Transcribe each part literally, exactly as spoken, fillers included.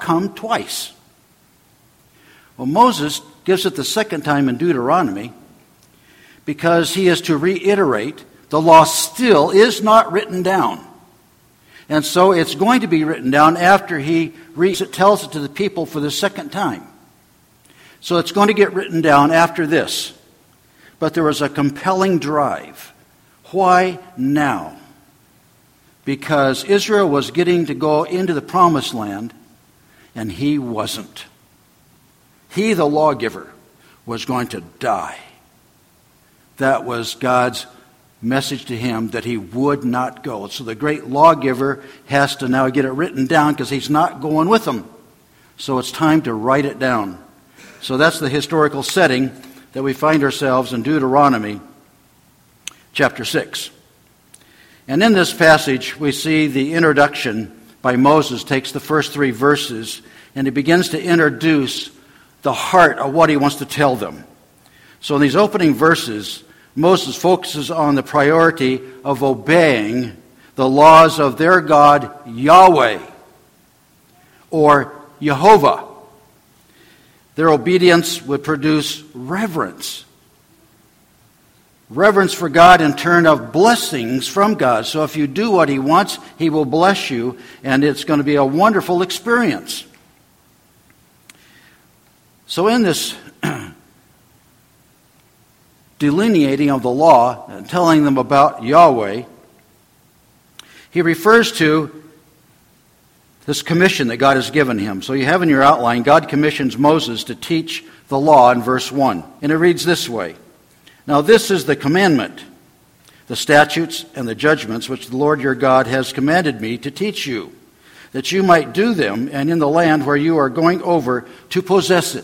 come twice? Well, Moses gives it the second time in Deuteronomy because he is to reiterate the law still is not written down. And so it's going to be written down after he reads it, tells it to the people for the second time. So it's going to get written down after this. But there was a compelling drive. Why now? Because Israel was getting to go into the promised land, and he wasn't. He, the lawgiver, was going to die. That was God's message to him, that he would not go. So the great lawgiver has to now get it written down because he's not going with them. So it's time to write it down. So that's the historical setting that we find ourselves in Deuteronomy chapter six. And in this passage, we see the introduction by Moses takes the first three verses, and he begins to introduce the heart of what he wants to tell them. So in these opening verses, Moses focuses on the priority of obeying the laws of their God, Yahweh, or Jehovah. Their obedience would produce reverence. Reverence for God in turn of blessings from God. So if you do what he wants, he will bless you, and it's going to be a wonderful experience. So in this delineating of the law and telling them about Yahweh, he refers to this commission that God has given him. So you have in your outline, God commissions Moses to teach the law in verse one. And it reads this way. Now this is the commandment, the statutes and the judgments which the Lord your God has commanded me to teach you, that you might do them, and in the land where you are going over to possess it.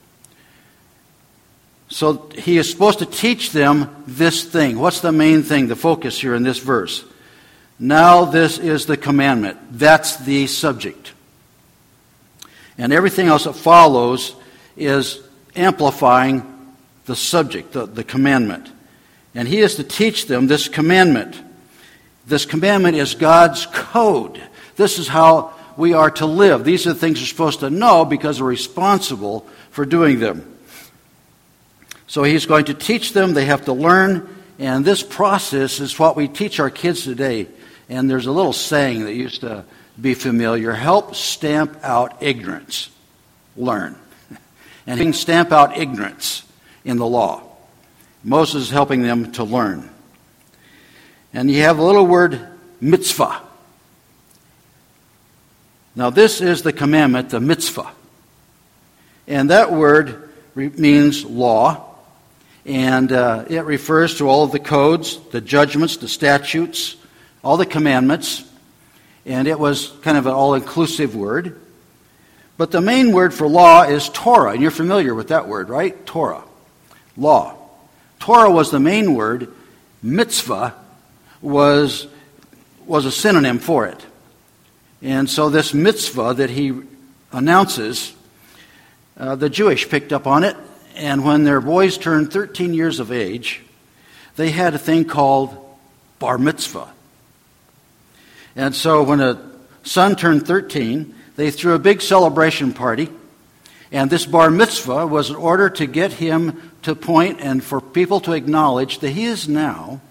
So he is supposed to teach them this thing. What's the main thing, the focus here in this verse? Now this is the commandment. That's the subject. And everything else that follows is amplifying the subject, the, the commandment. And he is to teach them this commandment. This commandment is God's code. This is how we are to live. These are the things we're supposed to know because we're responsible for doing them. So he's going to teach them. They have to learn. And this process is what we teach our kids today. And there's a little saying that used to be familiar. Help stamp out ignorance. Learn. And he can stamp out ignorance in the law. Moses is helping them to learn. And you have a little word, mitzvah. Now this is the commandment, the mitzvah. And that word means law. And uh, it refers to all of the codes, the judgments, the statutes, all the commandments. And it was kind of an all-inclusive word. But the main word for law is Torah. And you're familiar with that word, right? Torah. Law. Torah was the main word. Mitzvah was, was a synonym for it. And so this mitzvah that he announces, uh, the Jewish picked up on it. And when their boys turned thirteen years of age, they had a thing called bar mitzvah. And so when a son turned thirteen, they threw a big celebration party. And this bar mitzvah was in order to get him to point and for people to acknowledge that he is now,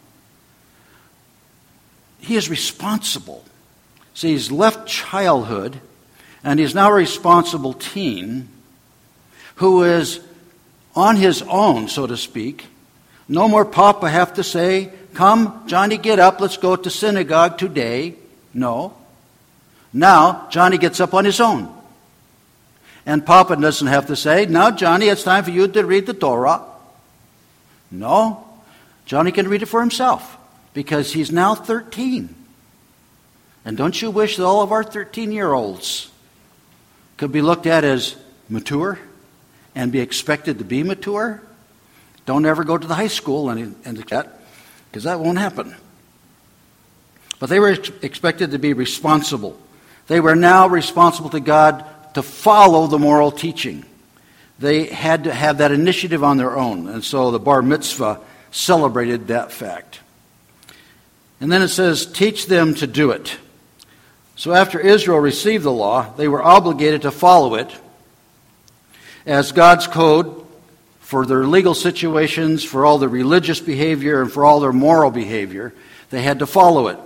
he is responsible. See, he's left childhood, and he's now a responsible teen who is on his own, so to speak. No more Papa have to say, come, Johnny, get up, let's go to synagogue today. No. Now, Johnny gets up on his own. And Papa doesn't have to say, now, Johnny, it's time for you to read the Torah. No. Johnny can read it for himself because he's now thirteen. And don't you wish that all of our thirteen-year-olds could be looked at as mature and be expected to be mature? Don't ever go to the high school and, and that, because that won't happen. But they were ex- expected to be responsible. They were now responsible to God to follow the moral teaching. They had to have that initiative on their own. And so the bar mitzvah celebrated that fact. And then it says, teach them to do it. So after Israel received the law, they were obligated to follow it as God's code for their legal situations, for all their religious behavior, and for all their moral behavior. They had to follow it.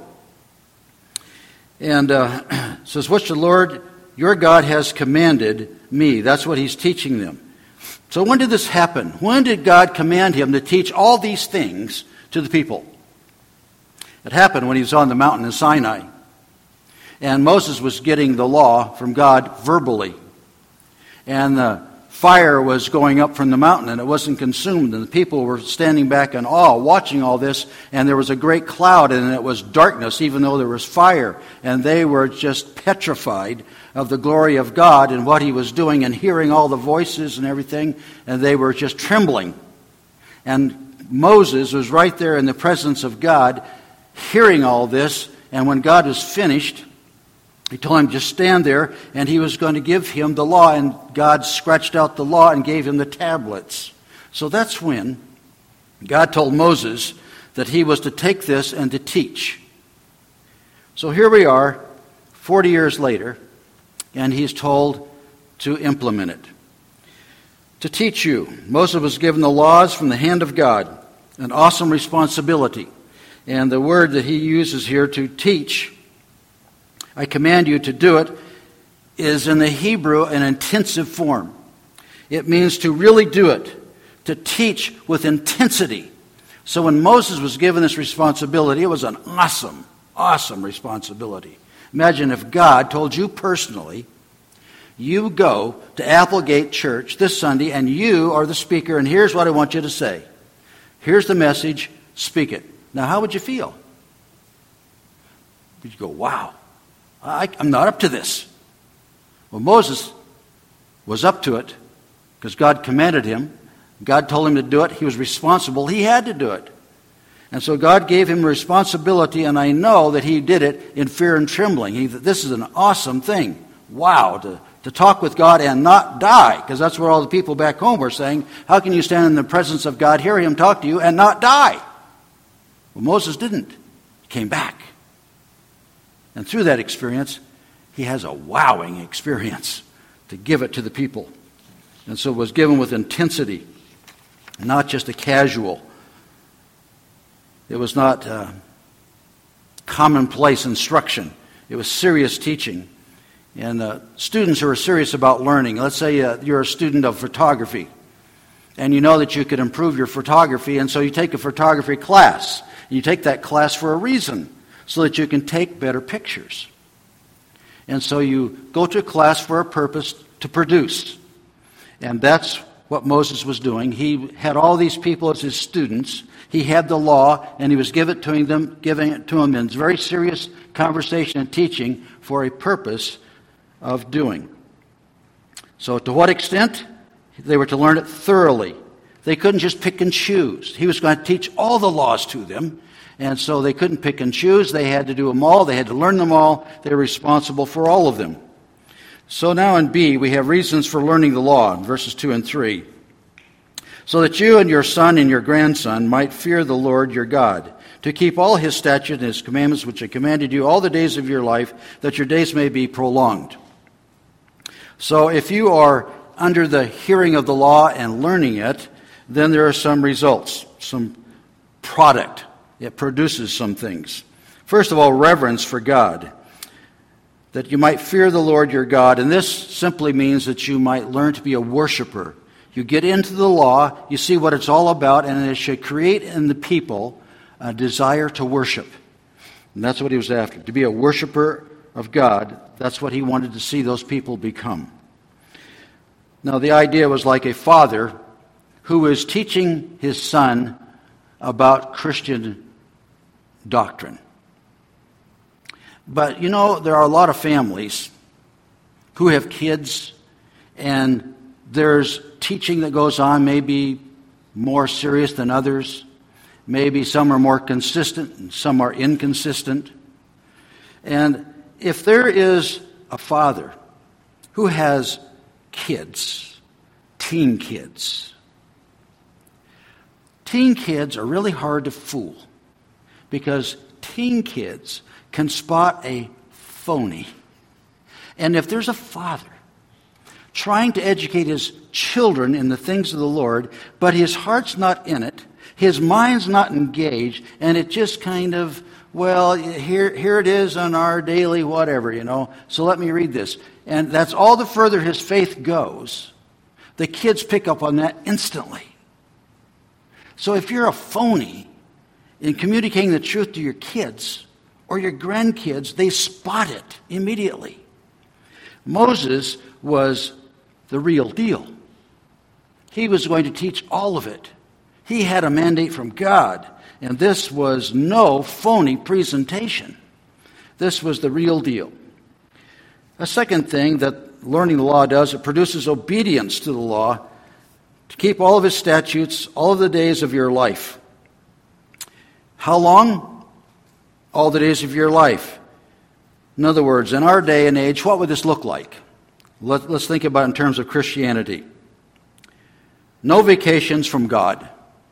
And uh, it says, which the Lord your God has commanded me. That's what he's teaching them. So when did this happen? When did God command him to teach all these things to the people? It happened when he was on the mountain in Sinai. And Moses was getting the law from God verbally. And the fire was going up from the mountain, and it wasn't consumed. And the people were standing back in awe, watching all this. And there was a great cloud, and it was darkness, even though there was fire. And they were just petrified of the glory of God and what he was doing, and hearing all the voices and everything. And they were just trembling. And Moses was right there in the presence of God, hearing all this. And when God was finished, he told him just stand there, and he was going to give him the law, and God scratched out the law and gave him the tablets. So that's when God told Moses that he was to take this and to teach. So here we are, forty years later, and he's told to implement it. To teach you. Moses was given the laws from the hand of God, an awesome responsibility. And the word that he uses here, to teach, I command you to do it, is in the Hebrew an intensive form. It means to really do it, to teach with intensity. So when Moses was given this responsibility, it was an awesome, awesome responsibility. Imagine if God told you personally, you go to Applegate Church this Sunday, and you are the speaker, and here's what I want you to say. Here's the message, speak it. Now, how would you feel? Would you go, wow, I, I'm not up to this? Well, Moses was up to it because God commanded him. God told him to do it. He was responsible. He had to do it. And so God gave him responsibility, and I know that he did it in fear and trembling. He, this is an awesome thing. Wow, to, to talk with God and not die, because that's what all the people back home were saying. How can you stand in the presence of God, hear him talk to you, and not die? Well, Moses didn't. He came back. And through that experience, he has a wowing experience to give it to the people. And so it was given with intensity, not just a casual. It was not uh, commonplace instruction. It was serious teaching. And uh, students who are serious about learning, let's say uh, you're a student of photography, and you know that you could improve your photography, and so you take a photography class. You take that class for a reason, so that you can take better pictures. And so you go to a class for a purpose, to produce. And that's what Moses was doing. He had all these people as his students. He had the law, and he was giving it to them, giving it to them in very serious conversation and teaching for a purpose of doing. So to what extent? They were to learn it thoroughly. They couldn't just pick and choose. He was going to teach all the laws to them. And so they couldn't pick and choose. They had to do them all. They had to learn them all. They were responsible for all of them. So now in B, we have reasons for learning the law, in verses two and three. So that you and your son and your grandson might fear the Lord your God, to keep all his statutes and his commandments which I commanded you all the days of your life, that your days may be prolonged. So if you are under the hearing of the law and learning it, then there are some results, some product. It produces some things. First of all, reverence for God, that you might fear the Lord your God. And this simply means that you might learn to be a worshiper. You get into the law, you see what it's all about, and it should create in the people a desire to worship. And that's what he was after, to be a worshiper of God. That's what he wanted to see those people become. Now, the idea was like a father who is teaching his son about Christian doctrine. But, you know, there are a lot of families who have kids, and there's teaching that goes on, maybe more serious than others. Maybe some are more consistent and some are inconsistent. And if there is a father who has kids, teen kids, teen kids are really hard to fool, because teen kids can spot a phony. And if there's a father trying to educate his children in the things of the Lord, but his heart's not in it, his mind's not engaged, and it just kind of, well, here, here it is on our daily whatever, you know, so let me read this. And that's all the further his faith goes. The kids pick up on that instantly. So if you're a phony in communicating the truth to your kids or your grandkids, they spot it immediately. Moses was the real deal. He was going to teach all of it. He had a mandate from God, and this was no phony presentation. This was the real deal. A second thing that learning the law does, it produces obedience to the law, to keep all of his statutes all of the days of your life. How long? All the days of your life. In other words, in our day and age, what would this look like? Let, let's think about it in terms of Christianity. No vacations from God.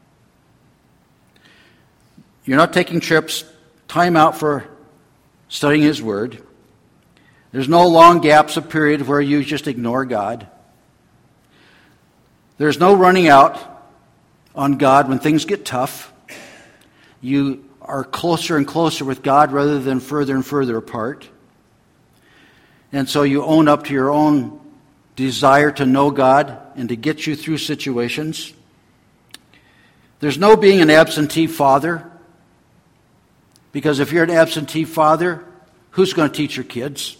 You're not taking trips, time out for studying His Word. There's no long gaps of period where you just ignore God. There's no running out on God when things get tough. You are closer and closer with God rather than further and further apart. And so you own up to your own desire to know God and to get you through situations. There's no being an absentee father. Because if you're an absentee father, who's going to teach your kids?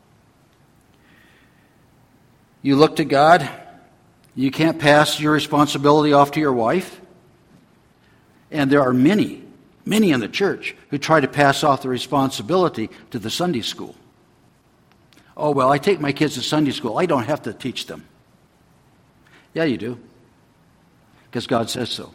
You look to God. You can't pass your responsibility off to your wife. And there are many, many in the church who try to pass off the responsibility to the Sunday school. Oh, well, I take my kids to Sunday school. I don't have to teach them. Yeah, you do. Because God says so.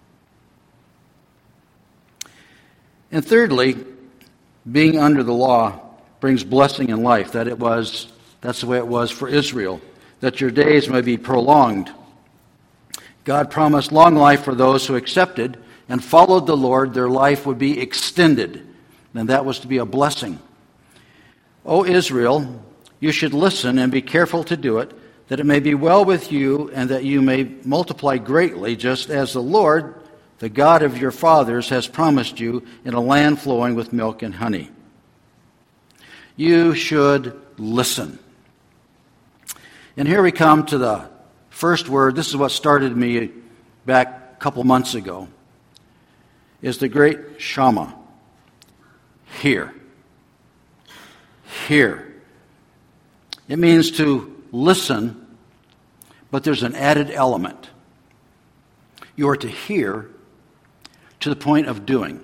And thirdly, being under the law brings blessing in life. That it was, that's the way it was for Israel, that your days may be prolonged. God promised long life for those who accepted and followed the Lord. Their life would be extended, and that was to be a blessing. O Israel, you should listen and be careful to do it, that it may be well with you and that you may multiply greatly, just as the Lord, the God of your fathers, has promised you in a land flowing with milk and honey. You should listen. And here we come to the first word. This is what started me back a couple months ago, is the great Shama. Hear. Hear. It means to listen, but there's an added element. You are to hear to the point of doing.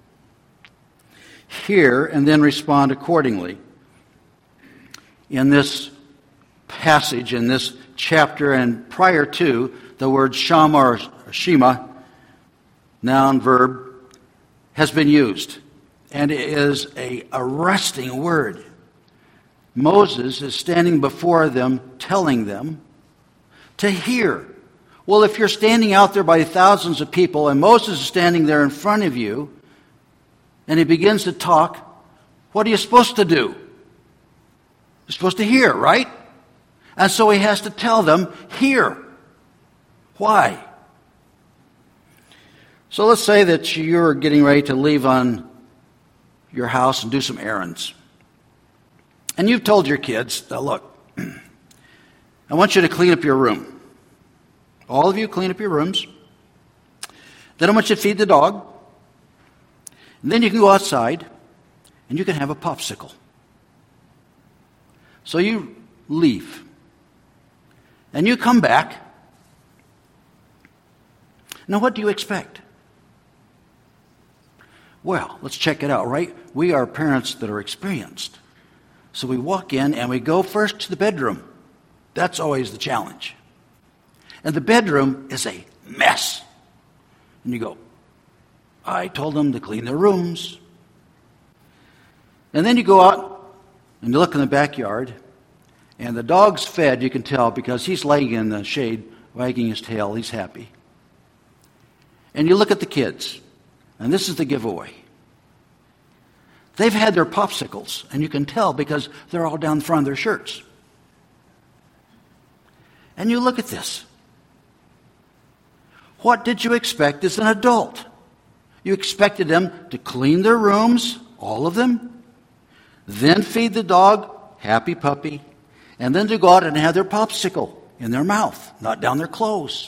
Hear and then respond accordingly. In this passage, in this chapter, and prior to, the word Shama or Shema, noun, verb, has been used. And it is a arresting word. Moses is standing before them, telling them to hear. Well, if you're standing out there by thousands of people and Moses is standing there in front of you and he begins to talk, what are you supposed to do? You're supposed to hear, right? And so he has to tell them, hear. Why? So let's say that you're getting ready to leave on your house and do some errands. And you've told your kids, now look, I want you to clean up your room. All of you clean up your rooms. Then I want you to feed the dog. And then you can go outside and you can have a popsicle. So you leave. And you come back. Now what do you expect? Well, let's check it out, right? We are parents that are experienced. So we walk in and we go first to the bedroom. That's always the challenge. And the bedroom is a mess. And you go, I told them to clean their rooms. And then you go out and you look in the backyard, and the dog's fed, you can tell, because he's laying in the shade, wagging his tail. He's happy. And you look at the kids, and this is the giveaway. They've had their popsicles, and you can tell because they're all down the front of their shirts. And you look at this. What did you expect as an adult? You expected them to clean their rooms, all of them, then feed the dog, happy puppy, and then to go out and have their popsicle in their mouth, not down their clothes.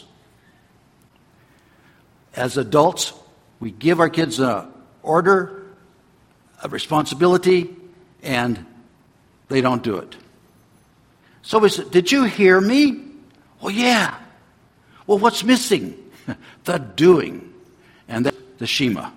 As adults, we give our kids an order, a responsibility, and they don't do it. So we said, did you hear me? Well, yeah. Well, what's missing? The doing. And that's the Shema.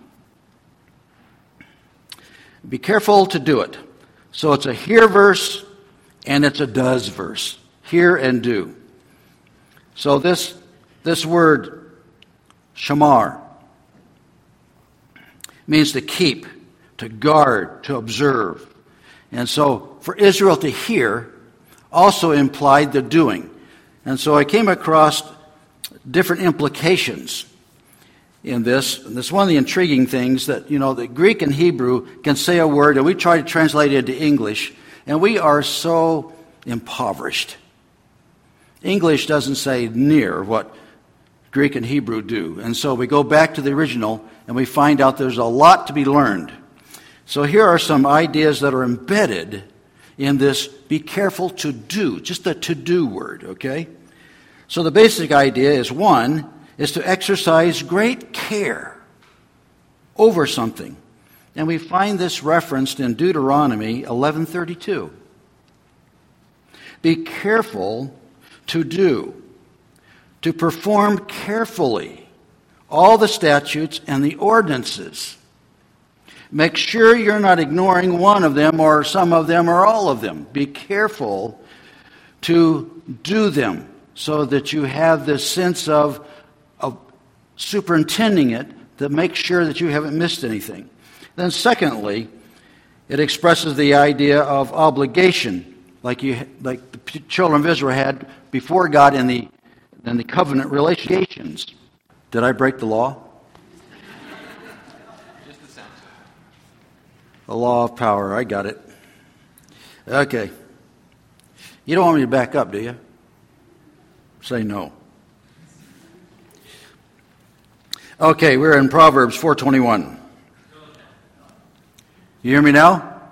Be careful to do it. So it's a hear verse and it's a does verse. Hear and do. So this, this word, shamar, means to keep, to guard, to observe. And so for Israel to hear also implied the doing. And so I came across different implications in this. And this is one of the intriguing things that, you know, the Greek and Hebrew can say a word, and we try to translate it into English, and we are so impoverished. English doesn't say near what Greek and Hebrew do. And so we go back to the original, and we find out there's a lot to be learned. So here are some ideas that are embedded in this be careful to do, just the to-do word, okay? So the basic idea is, one, is to exercise great care over something. And we find this referenced in Deuteronomy eleven thirty-two. Be careful to do, to perform carefully all the statutes and the ordinances. Make sure you're not ignoring one of them or some of them or all of them. Be careful to do them so that you have this sense of, of superintending it to make sure that you haven't missed anything. Then secondly, it expresses the idea of obligation, like you, like the children of Israel had before God in the, in the covenant relations. Did I break the law? The law of power. I got it. Okay. You don't want me to back up, do you? Say no. Okay, we're in Proverbs four twenty-one. You hear me now?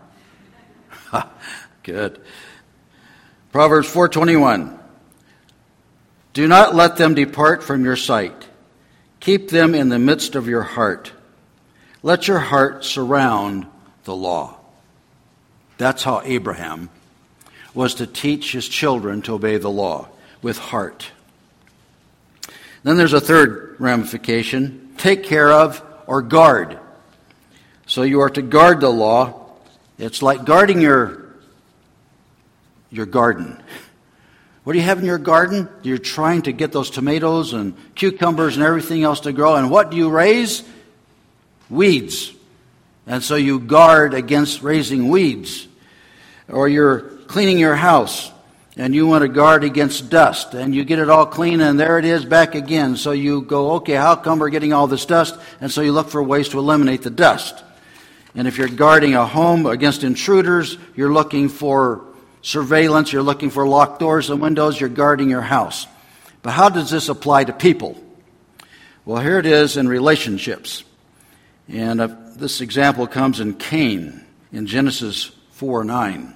Good. Proverbs four twenty-one. Do not let them depart from your sight. Keep them in the midst of your heart. Let your heart surround the law. That's how Abraham was to teach his children to obey the law, with heart. Then there's a third ramification. Take care of or guard. So you are to guard the law. It's like guarding your, your garden. What do you have in your garden? You're trying to get those tomatoes and cucumbers and everything else to grow. And what do you raise? Weeds. And so you guard against raising weeds. Or you're cleaning your house and you want to guard against dust. And you get it all clean and there it is back again. So you go, okay, how come we're getting all this dust? And so you look for ways to eliminate the dust. And if you're guarding a home against intruders, you're looking for surveillance, you're looking for locked doors and windows, you're guarding your house. But how does this apply to people? Well, here it is in relationships. And uh, this example comes in Cain in Genesis four nine.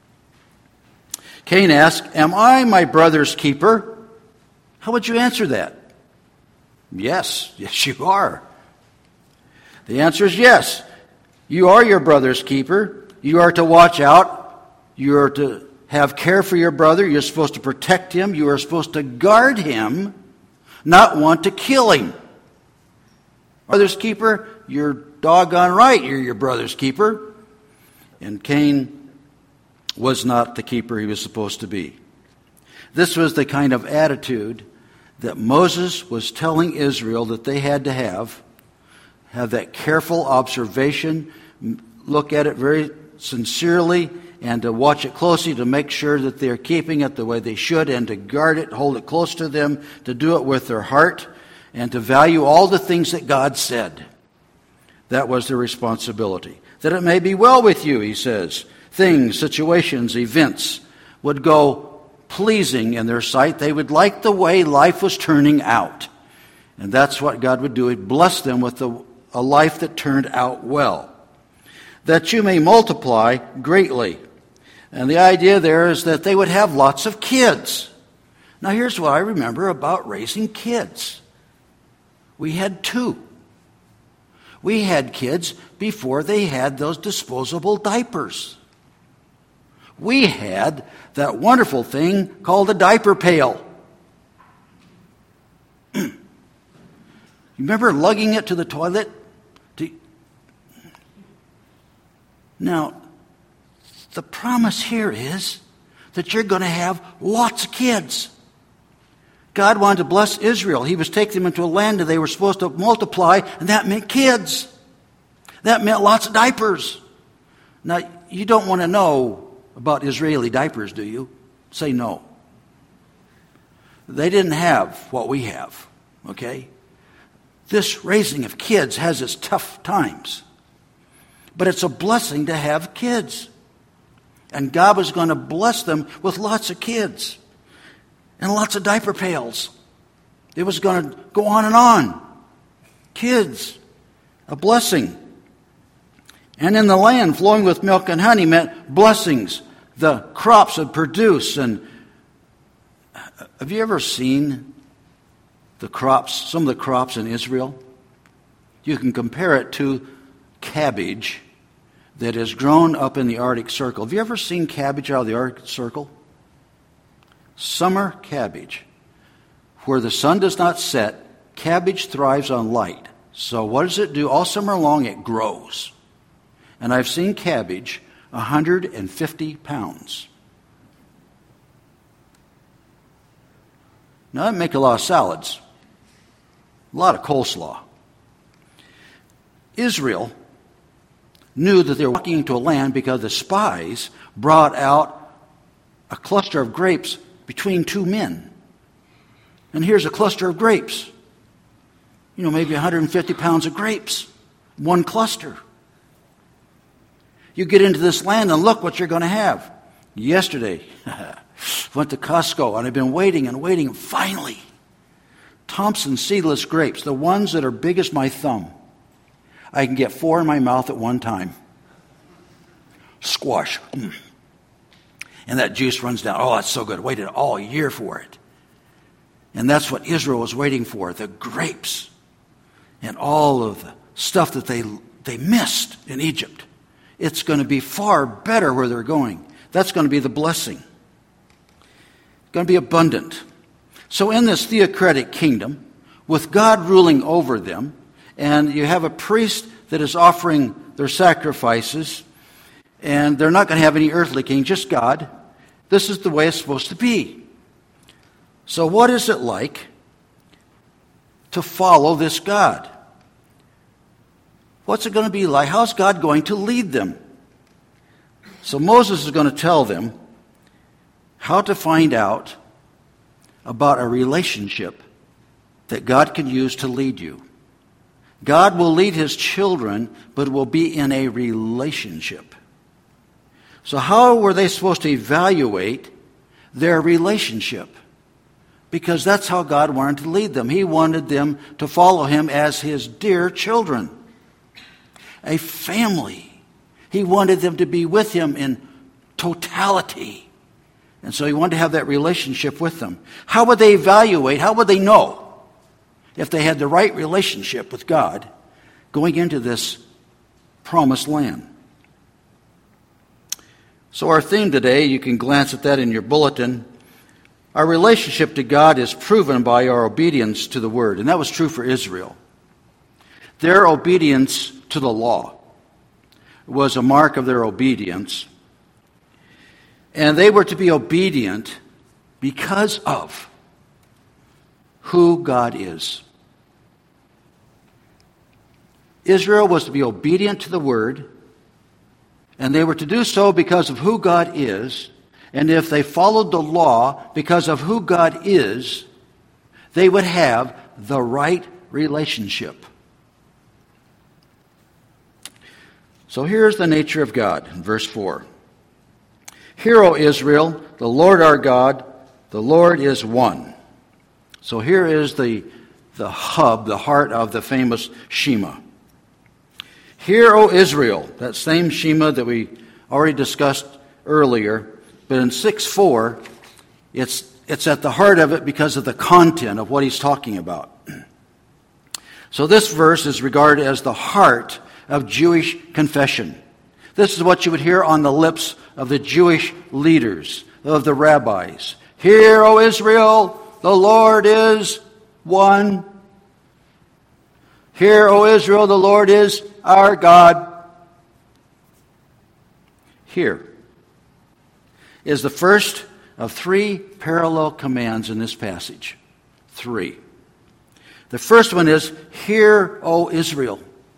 Cain asked, am I my brother's keeper? How would you answer that? Yes, yes you are. The answer is yes. You are your brother's keeper. You are to watch out. You are to have care for your brother. You're supposed to protect him. You are supposed to guard him, not want to kill him. Brother's keeper, you're doggone right you're your brother's keeper. And Cain was not the keeper he was supposed to be. This was the kind of attitude that Moses was telling Israel that they had to have. Have that careful observation, look at it very sincerely, and to watch it closely to make sure that they're keeping it the way they should, and to guard it, hold it close to them, to do it with their heart, and to value all the things that God said. That was their responsibility. that it may be well with you, he says. Things, situations, events would go pleasing in their sight. They would like the way life was turning out. And that's what God would do. He'd bless them with a, a life that turned out well. That you may multiply greatly. And the idea there is that they would have lots of kids. Now here's what I remember about raising kids. We had two. We had kids before they had those disposable diapers. We had that wonderful thing called a diaper pail. You remember lugging it to the toilet? To... Now, the promise here is that you're going to have lots of kids. God wanted to bless Israel. He was taking them into a land that they were supposed to multiply, and that meant kids. That meant lots of diapers. Now, you don't want to know about Israeli diapers, do you? Say no. They didn't have what we have, okay? This raising of kids has its tough times. But it's a blessing to have kids. And God was going to bless them with lots of kids. And lots of diaper pails. It was going to go on and on. Kids. A blessing. And in the land flowing with milk and honey meant blessings. The crops would produce. And have you ever seen the crops, some of the crops in Israel? You can compare it to cabbage that is grown up in the Arctic Circle. Have you ever seen cabbage out of the Arctic Circle? Summer cabbage. Where the sun does not set, cabbage thrives on light. So what does it do? All summer long it grows. And I've seen cabbage one hundred fifty pounds. Now that make a lot of salads. A lot of coleslaw. Israel knew that they were walking into a land because the spies brought out a cluster of grapes between two men. And here's a cluster of grapes. You know, maybe one hundred fifty pounds of grapes. One cluster. You get into this land and look what you're going to have. Yesterday, went to Costco and I've been waiting and waiting. And finally, Thompson seedless grapes, the ones that are big as my thumb. I can get four in my mouth at one time. Squash. Mm. And that juice runs down. Oh, that's so good. Waited all year for it. And that's what Israel was waiting for, the grapes and all of the stuff that they they missed in Egypt. It's going to be far better where they're going. That's going to be the blessing. It's going to be abundant. So in this theocratic kingdom, with God ruling over them, and you have a priest that is offering their sacrifices, and they're not going to have any earthly king, just God. This is the way it's supposed to be. So what is it like to follow this God? What's it going to be like? How's God going to lead them? So Moses is going to tell them how to find out about a relationship that God can use to lead you. God will lead his children, but it will be in a relationship. So how were they supposed to evaluate their relationship? Because that's how God wanted to lead them. He wanted them to follow him as his dear children. A family. He wanted them to be with him in totality. And so he wanted to have that relationship with them. How would they evaluate? How would they know if they had the right relationship with God going into this promised land? So our theme today, you can glance at that in your bulletin. Our relationship to God is proven by our obedience to the Word. And that was true for Israel. Their obedience to the law was a mark of their obedience. And they were to be obedient because of who God is. Israel was to be obedient to the Word, and they were to do so because of who God is. And if they followed the law because of who God is, they would have the right relationship. So here's the nature of God in verse four. Hear, O Israel, the Lord our God, the Lord is one. So here is the, the hub, the heart of the famous Shema. Hear, O Israel, that same Shema that we already discussed earlier, but in six four, it's, it's at the heart of it because of the content of what he's talking about. So this verse is regarded as the heart of Jewish confession. This is what you would hear on the lips of the Jewish leaders, of the rabbis. Hear, O Israel, the Lord is one. Hear, O Israel, the Lord is our God. Here is the first of three parallel commands in this passage. Three. The first one is, Hear, O Israel.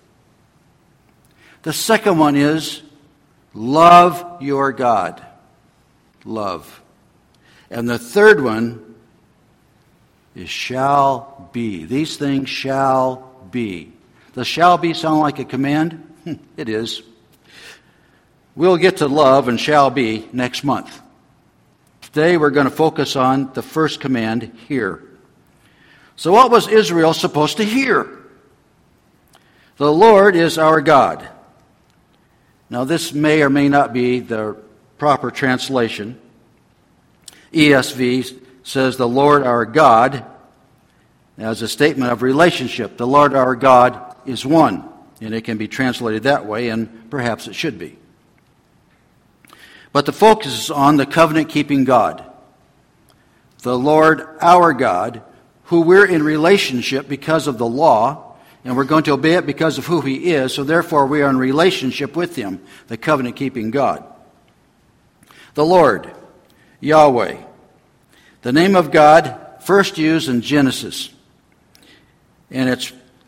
The second one is, love your God. Love. And the third one is shall be. These things shall be. Does shall be sound like a command? Hm, it is. We'll get to love and shall be next month. Today we're going to focus on the first command, hear. So what was Israel supposed to hear? The Lord is our God. Now this may or may not be the proper translation. E S V says the Lord our God as a statement of relationship. The Lord our God is one. And it can be translated that way, and perhaps it should be. But the focus is on the covenant-keeping God. The Lord our God, who we're in relationship because of the law, and we're going to obey it because of who He is, so therefore we are in relationship with Him, the covenant-keeping God. The Lord, Yahweh, the name of God first used in Genesis. And it's,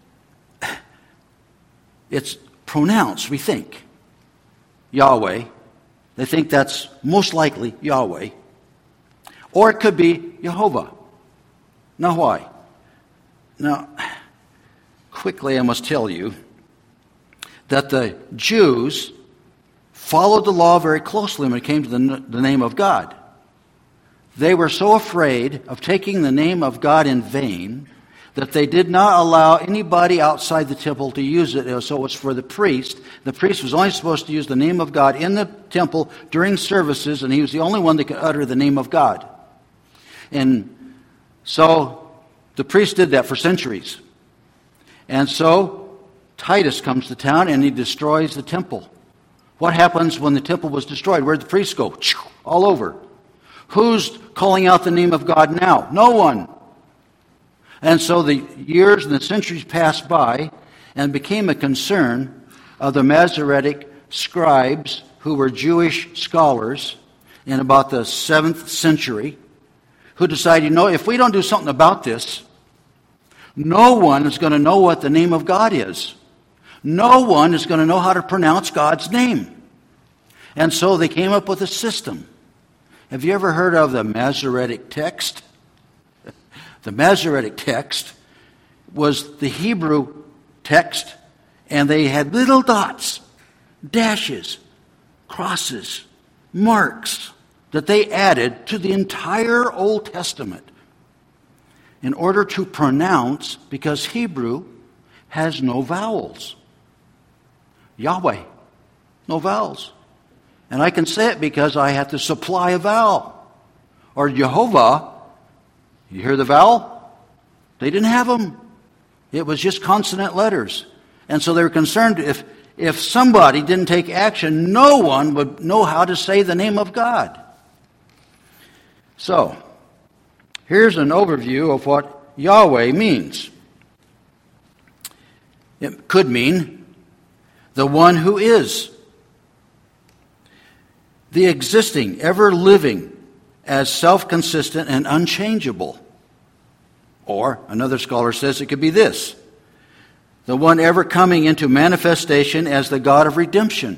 it's pronounced, we think, Yahweh. They think that's most likely Yahweh. Or it could be Jehovah. Now why? Now, quickly I must tell you that the Jews followed the law very closely when it came to the, the name of God. They were so afraid of taking the name of God in vain that they did not allow anybody outside the temple to use it. So it was for the priest. The priest was only supposed to use the name of God in the temple during services, and he was the only one that could utter the name of God. And so the priest did that for centuries. And so Titus comes to town and he destroys the temple. What happens when the temple was destroyed? Where'd the priests go? All over. Who's calling out the name of God now? No one. And so the years and the centuries passed by and became a concern of the Masoretic scribes who were Jewish scholars in about the seventh century who decided, you know, if we don't do something about this, no one is going to know what the name of God is. No one is going to know how to pronounce God's name. And so they came up with a system. Have you ever heard of the Masoretic text? The Masoretic text was the Hebrew text, and they had little dots, dashes, crosses, marks that they added to the entire Old Testament in order to pronounce, because Hebrew has no vowels. Yahweh, no vowels. And I can say it because I have to supply a vowel. Or Jehovah, you hear the vowel? They didn't have them. It was just consonant letters. And so they were concerned if, if somebody didn't take action, no one would know how to say the name of God. So, here's an overview of what Yahweh means. It could mean the one who is, the existing, ever-living, as self-consistent and unchangeable. Or, another scholar says it could be this: the one ever coming into manifestation as the God of redemption.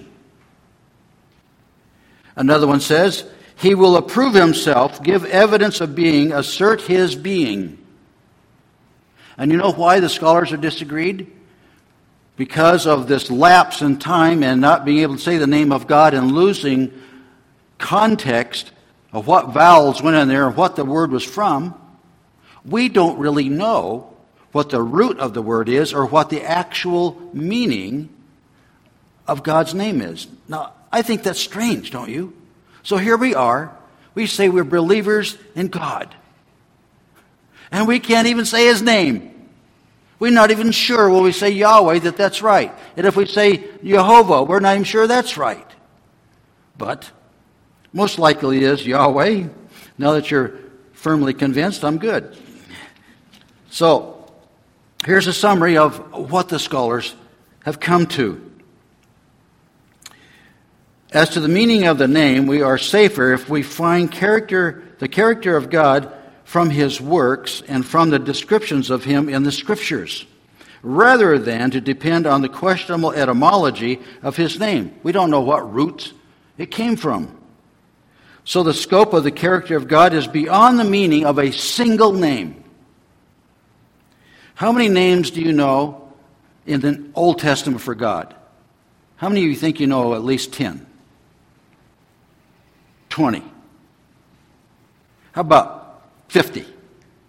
Another one says, He will approve Himself, give evidence of being, assert His being. And you know why the scholars are disagreed? because of this lapse in time and not being able to say the name of God and losing context of what vowels went in there and what the word was from, we don't really know what the root of the word is or what the actual meaning of God's name is. Now, I think that's strange, don't you? So here we are. We say we're believers in God. And we can't even say His name. We're not even sure when we say Yahweh that that's right. And if we say Jehovah, we're not even sure that's right. But most likely is Yahweh. Now that you're firmly convinced, I'm good. So, here's a summary of what the scholars have come to. As to the meaning of the name, we are safer if we find character, the character of God from His works and from the descriptions of Him in the Scriptures, rather than to depend on the questionable etymology of His name. We don't know what root it came from. So the scope of the character of God is beyond the meaning of a single name. How many names do you know in the Old Testament for God? How many of you think you know at least ten? twenty. How about fifty? one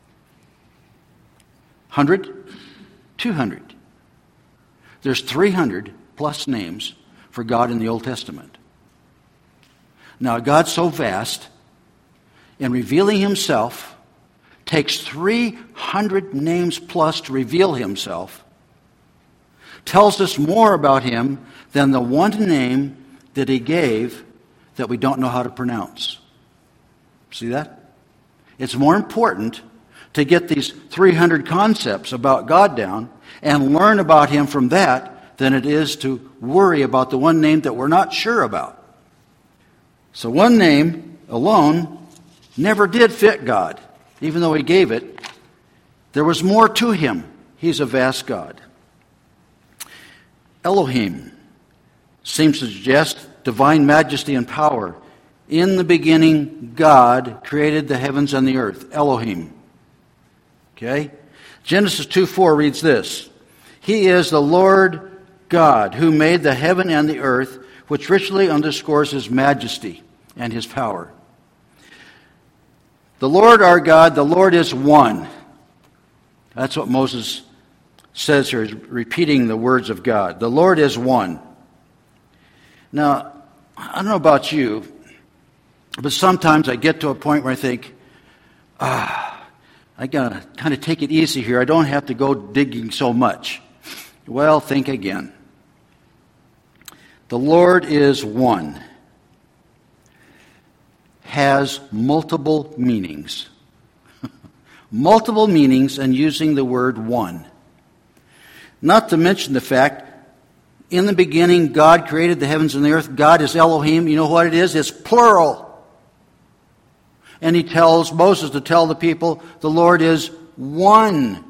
hundred? two hundred. There's three hundred plus names for God in the Old Testament. Now, God's so vast, in revealing Himself, takes three hundred names plus to reveal Himself, tells us more about Him than the one name that He gave that we don't know how to pronounce. See that? It's more important to get these three hundred concepts about God down and learn about Him from that than it is to worry about the one name that we're not sure about. So one name alone never did fit God. Even though He gave it, there was more to Him. He's a vast God. Elohim seems to suggest divine majesty and power. In the beginning, God created the heavens and the earth. Elohim. Okay? Genesis two four reads this: He is the Lord God who made the heaven and the earth, which richly underscores His majesty and His power. The Lord our God, the Lord is one. That's what Moses says here, is repeating the words of God. The Lord is one. Now, I don't know about you, but sometimes I get to a point where I think, ah, I gotta kind of take it easy here. I don't have to go digging so much. Well, think again. The Lord is one. Has multiple meanings. Multiple meanings, and using the word one. Not to mention the fact, in the beginning, God created the heavens and the earth. God is Elohim. You know what it is? It's plural. And He tells Moses to tell the people, the Lord is one.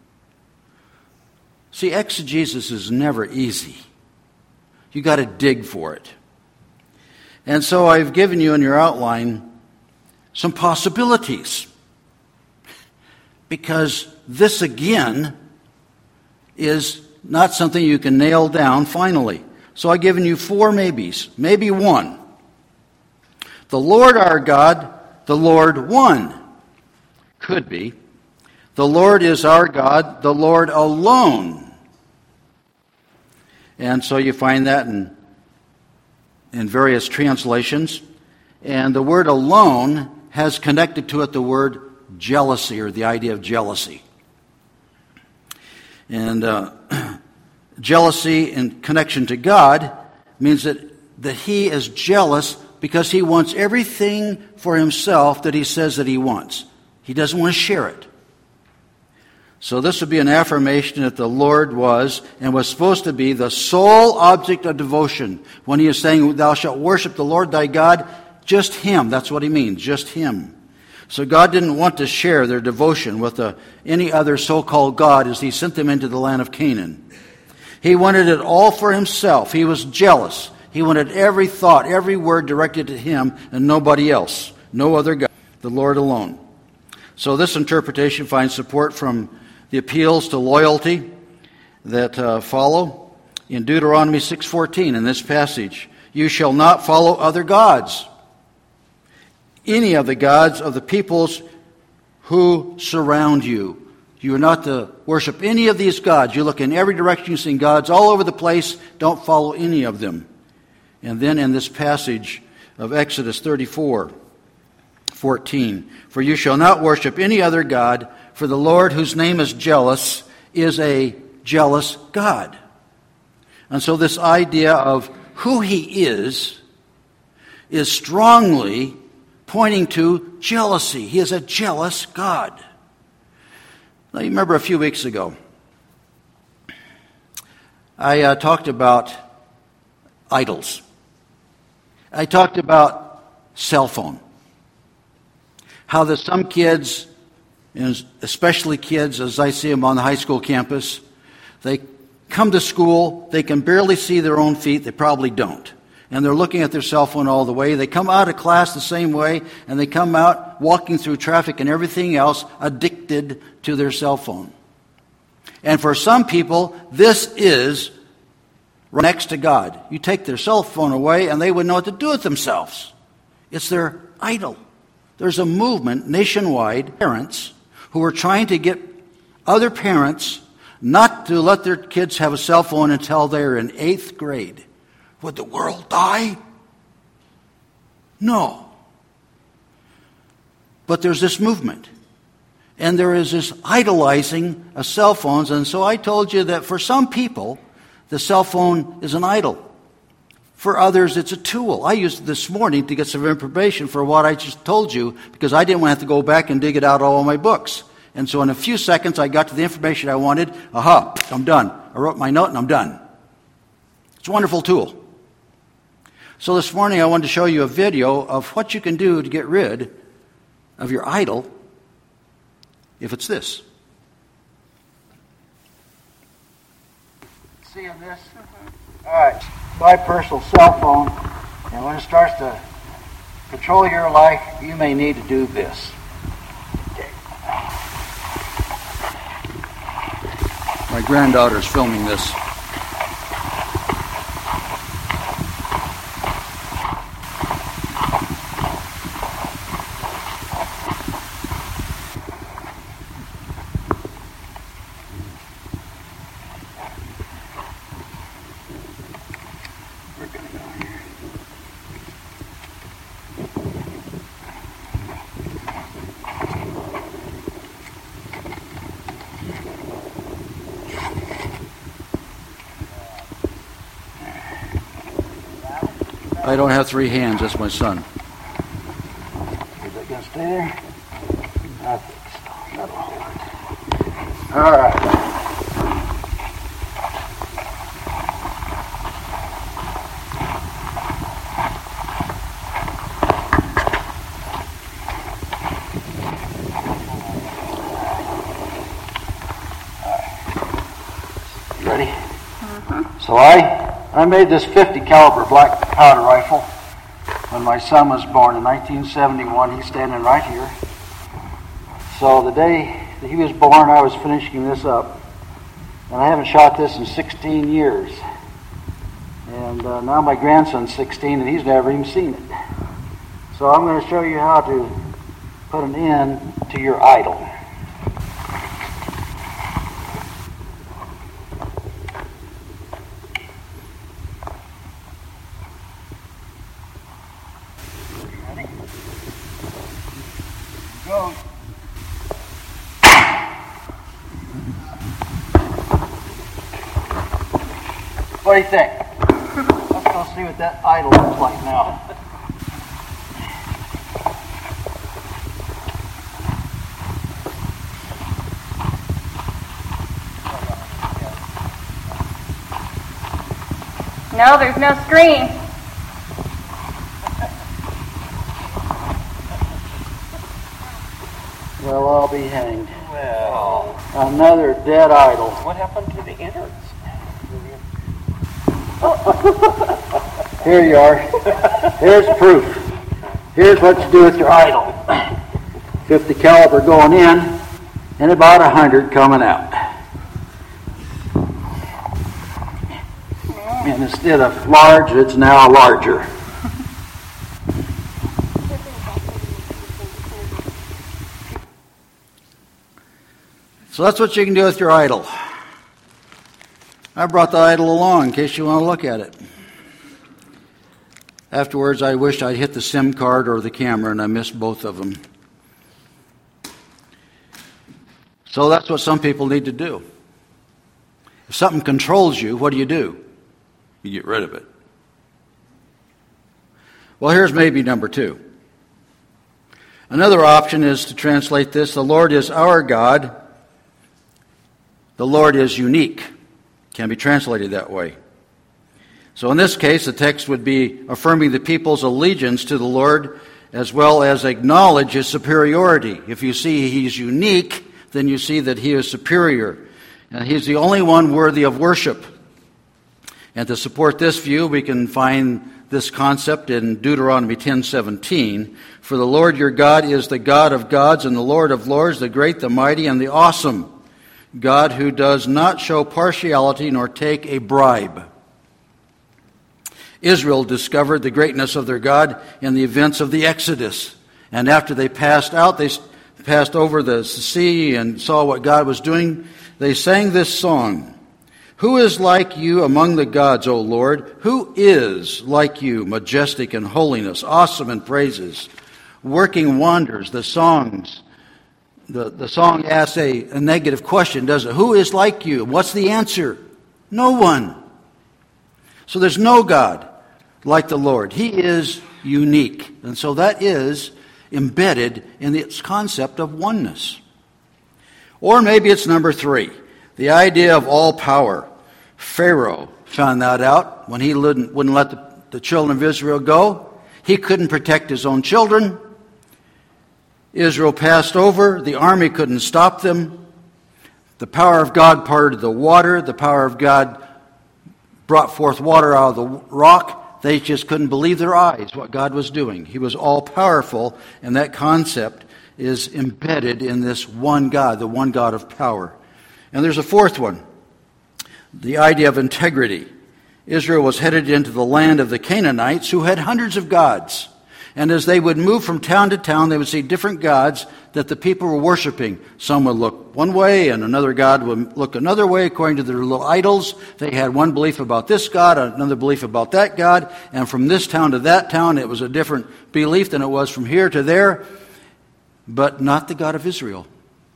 See, exegesis is never easy. You got to dig for it. And so I've given you in your outline some possibilities. Because this again is not something you can nail down finally. So I've given you four maybes. Maybe one. The Lord our God, the Lord one. Could be. The Lord is our God, the Lord alone. And so you find that in in various translations. And the word alone has connected to it the word jealousy, or the idea of jealousy. And uh, jealousy in connection to God means that, that He is jealous because He wants everything for Himself that He says that He wants. He doesn't want to share it. So this would be an affirmation that the Lord was and was supposed to be the sole object of devotion. When He is saying, thou shalt worship the Lord thy God, just Him. That's what He means, just Him. So God didn't want to share their devotion with uh, any other so-called God as He sent them into the land of Canaan. He wanted it all for Himself. He was jealous. He wanted every thought, every word directed to Him and nobody else. No other God, the Lord alone. So this interpretation finds support from the appeals to loyalty that uh, follow. in Deuteronomy six fourteen in this passage. You shall not follow other gods, any of the gods of the peoples who surround you. You are not to worship any of these gods. You look in every direction, you see gods all over the place. Don't follow any of them. And then in this passage of Exodus thirty-four fourteen, for you shall not worship any other god, for the Lord, whose name is jealous, is a jealous God. And so this idea of who he is is strongly pointing to jealousy. He is a jealous God. Now, you remember a few weeks ago, I uh, talked about idols. I talked about cell phone. How that some kids, and especially kids as I see them on the high school campus, they come to school, they can barely see their own feet, they probably don't. And they're looking at their cell phone all the way. They come out of class the same way, and they come out walking through traffic and everything else addicted to their cell phone. And for some people, this is right next to God. You take their cell phone away, and they wouldn't know what to do with themselves. It's their idol. There's a movement nationwide, parents who are trying to get other parents not to let their kids have a cell phone until they're in eighth grade. Would the world die? No. But there's this movement. And there is this idolizing of cell phones. And so I told you that for some people, the cell phone is an idol. For others, it's a tool. I used it this morning to get some information for what I just told you because I didn't want to have to go back and dig it out of all my books. And so in a few seconds, I got to the information I wanted. Aha, I'm done. I wrote my note and I'm done. It's a wonderful tool. So this morning, I wanted to show you a video of what you can do to get rid of your idol if it's this. Seeing this? Mm-hmm. All right. My personal cell phone, and when it starts to control your life, you may need to do this. Okay. My granddaughter's filming this. I don't have three hands, that's my son. Is that going to stay there? I think so. That'll hold it. All right. You ready? Mm-hmm. So I... I made this fifty caliber black powder rifle when my son was born in nineteen seventy-one. He's standing right here. So the day that he was born, I was finishing this up. And I haven't shot this in sixteen years. And uh, now my grandson's sixteen and he's never even seen it. So I'm going to show you how to put an end to your idol. Go. What do you think? Let's go see what that idol looks like now. No, there's no screen. Well, I'll be hanged. Well, another dead idol. What happened to the innards? Here you are. Here's proof. Here's what you do with your idol. fifty caliber going in, and about one hundred coming out. And instead of large, it's now larger. So that's what you can do with your idol. I brought the idol along in case you want to look at it. Afterwards, I wished I'd hit the SIM card or the camera, and I missed both of them. So that's what some people need to do. If something controls you, what do you do? You get rid of it. Well, here's maybe number two. Another option is to translate this: the Lord is our God. The Lord is unique. Can be translated that way. So in this case, the text would be affirming the people's allegiance to the Lord as well as acknowledge his superiority. If you see he's unique, then you see that he is superior. And he's the only one worthy of worship. And to support this view, we can find this concept in Deuteronomy ten seventeen. For the Lord your God is the God of gods and the Lord of lords, the great, the mighty, and the awesome. God who does not show partiality nor take a bribe. Israel discovered the greatness of their God in the events of the Exodus. And after they passed out, they passed over the sea and saw what God was doing, they sang this song. Who is like you among the gods, O Lord? Who is like you, majestic in holiness, awesome in praises, working wonders? The songs, the, the song asks a, a negative question, doesn't it? Who is like you? What's the answer? No one. So there's no God like the Lord. He is unique. And so that is embedded in its concept of oneness. Or maybe it's number three, the idea of all power. Pharaoh found that out when he wouldn't, wouldn't let the, the children of Israel go. He couldn't protect his own children. Israel passed over. The army couldn't stop them. The power of God parted the water. The power of God brought forth water out of the rock. They just couldn't believe their eyes what God was doing. He was all-powerful, and that concept is embedded in this one God, the one God of power. And there's a fourth one, the idea of integrity. Israel was headed into the land of the Canaanites, who had hundreds of gods. And as they would move from town to town, they would see different gods that the people were worshiping. Some would look one way, and another god would look another way according to their little idols. They had one belief about this god, another belief about that god, and from this town to that town, it was a different belief than it was from here to there, but not the God of Israel.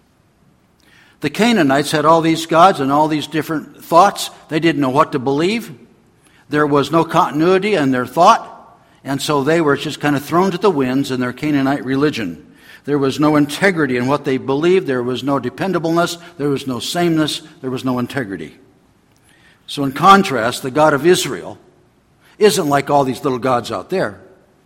The Canaanites had all these gods and all these different thoughts. They didn't know what to believe. There was no continuity in their thought. And so they were just kind of thrown to the winds in their Canaanite religion. There was no integrity in what they believed. There was no dependableness. There was no sameness. There was no integrity. So in contrast, the God of Israel isn't like all these little gods out there.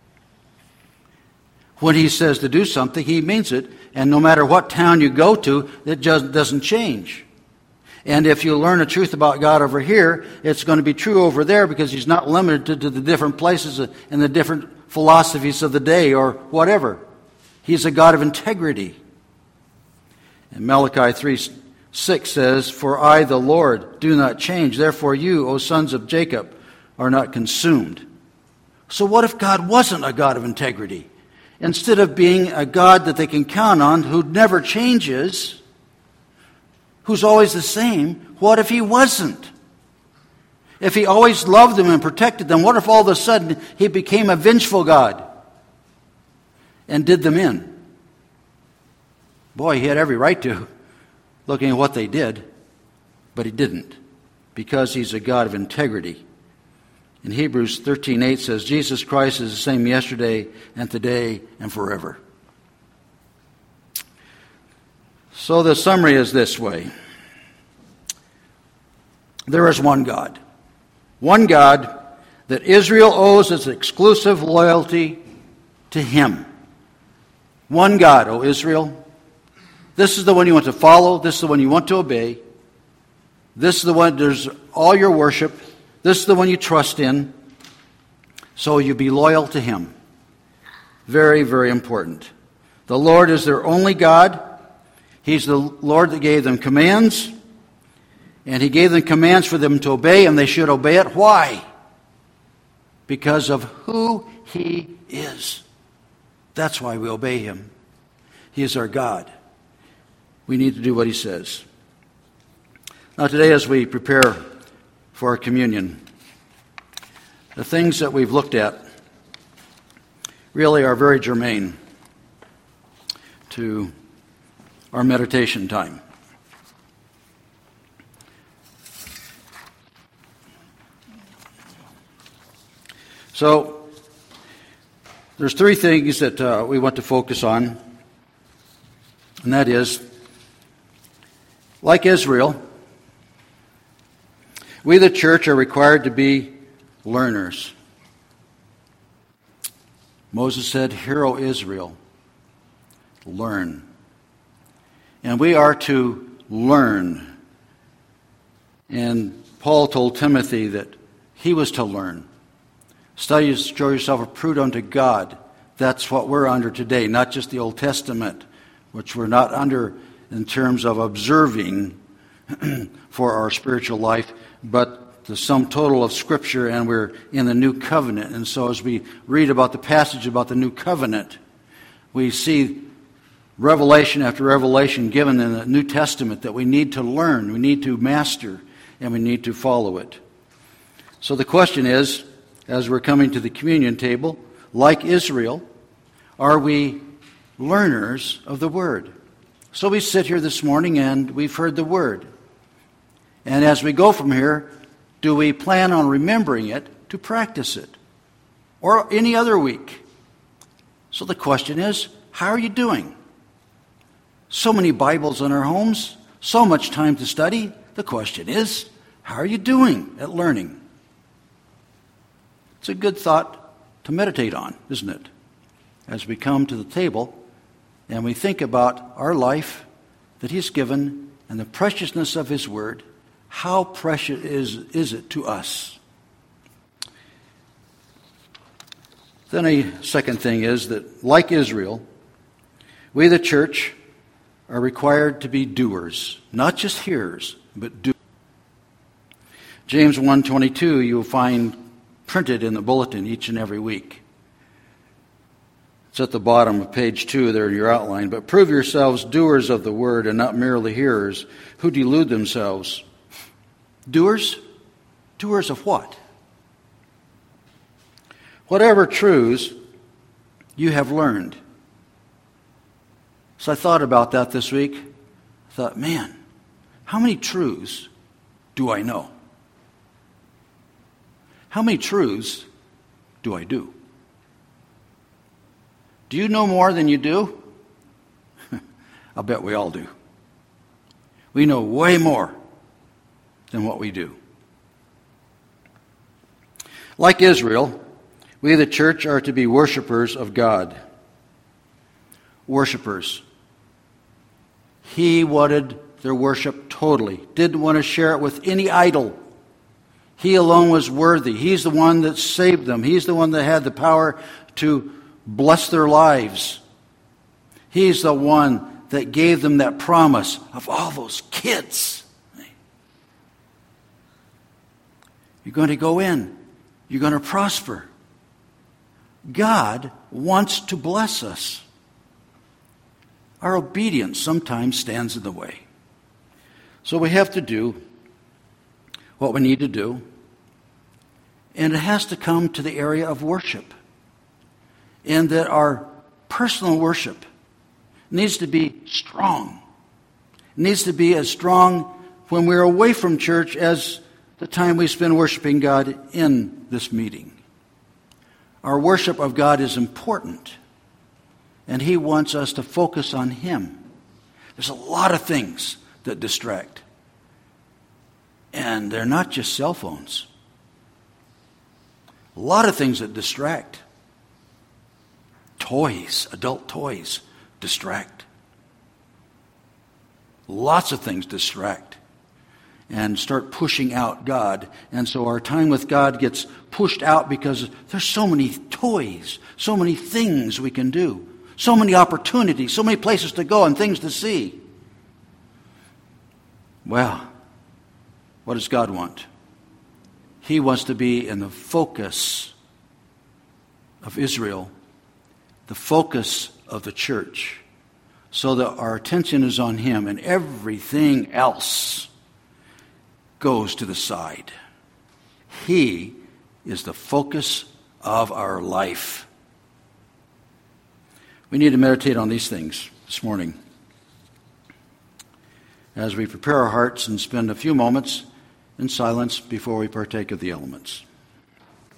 When he says to do something, he means it. And no matter what town you go to, it just doesn't change. And if you learn the truth about God over here, it's going to be true over there because he's not limited to the different places and the different philosophies of the day or whatever. He's a God of integrity. And Malachi three six says, For I, the Lord, do not change. Therefore you, O sons of Jacob, are not consumed. So what if God wasn't a God of integrity? Instead of being a God that they can count on who never changes, who's always the same, what if he wasn't? If he always loved them and protected them, what if all of a sudden he became a vengeful God and did them in? Boy, he had every right to, looking at what they did, but he didn't, because he's a God of integrity. In Hebrews thirteen eight says, Jesus Christ is the same yesterday and today and forever. So the summary is this way. There is one God. One God that Israel owes its exclusive loyalty to him. One God, O Israel. This is the one you want to follow. This is the one you want to obey. This is the one, there's all your worship. This is the one you trust in. So you be loyal to him. Very, very important. The Lord is their only God. He's the Lord that gave them commands. And he gave them commands for them to obey, and they should obey it. Why? Because of who he is. That's why we obey him. He is our God. We need to do what he says. Now today, as we prepare for our communion, the things that we've looked at really are very germane to our meditation time. So, there's three things that uh, we want to focus on, and that is, like Israel, we the church are required to be learners. Moses said, "Hear, O Israel, learn." And we are to learn. And Paul told Timothy that he was to learn. Study to show yourself approved unto God. That's what we're under today, not just the Old Testament, which we're not under in terms of observing for our spiritual life, but the sum total of Scripture, and we're in the New Covenant. And so as we read about the passage about the New Covenant, we see revelation after revelation given in the New Testament that we need to learn, we need to master, and we need to follow it. So the question is, as we're coming to the communion table, like Israel, are we learners of the Word? So we sit here this morning and we've heard the Word. And as we go from here, do we plan on remembering it to practice it? Or any other week? So the question is, how are you doing? So many Bibles in our homes, so much time to study. The question is, how are you doing at learning? It's a good thought to meditate on, isn't it? As we come to the table and we think about our life that He's given and the preciousness of His Word, how precious is, is it to us? Then a second thing is that, like Israel, we the church are required to be doers, not just hearers, but doers. James one twenty-two you'll find printed in the bulletin each and every week. It's at the bottom of page two there in your outline. But prove yourselves doers of the word and not merely hearers who delude themselves. Doers? Doers of what? Whatever truths you have learned. So I thought about that this week. I thought, man, how many truths do I know? How many truths do I do? Do you know more than you do? I'll bet we all do. We know way more than what we do. Like Israel, we the church are to be worshipers of God. Worshipers. He wanted their worship totally. Didn't want to share it with any idol. He alone was worthy. He's the one that saved them. He's the one that had the power to bless their lives. He's the one that gave them that promise of all those kids. You're going to go in. You're going to prosper. God wants to bless us. Our obedience sometimes stands in the way. So we have to do what we need to do. And it has to come to the area of worship. And that our personal worship needs to be strong. It needs to be as strong when we're away from church as the time we spend worshiping God in this meeting. Our worship of God is important. And He wants us to focus on Him. There's a lot of things that distract. And they're not just cell phones. A lot of things that distract. Toys, adult toys, distract. Lots of things distract and start pushing out God. And so our time with God gets pushed out because there's so many toys, so many things we can do, so many opportunities, so many places to go and things to see. Well, What does God want? He wants to be in the focus of Israel, the focus of the church, so that our attention is on Him and everything else goes to the side. He is the focus of our life. We need to meditate on these things this morning as we prepare our hearts and spend a few moments in silence before we partake of the elements.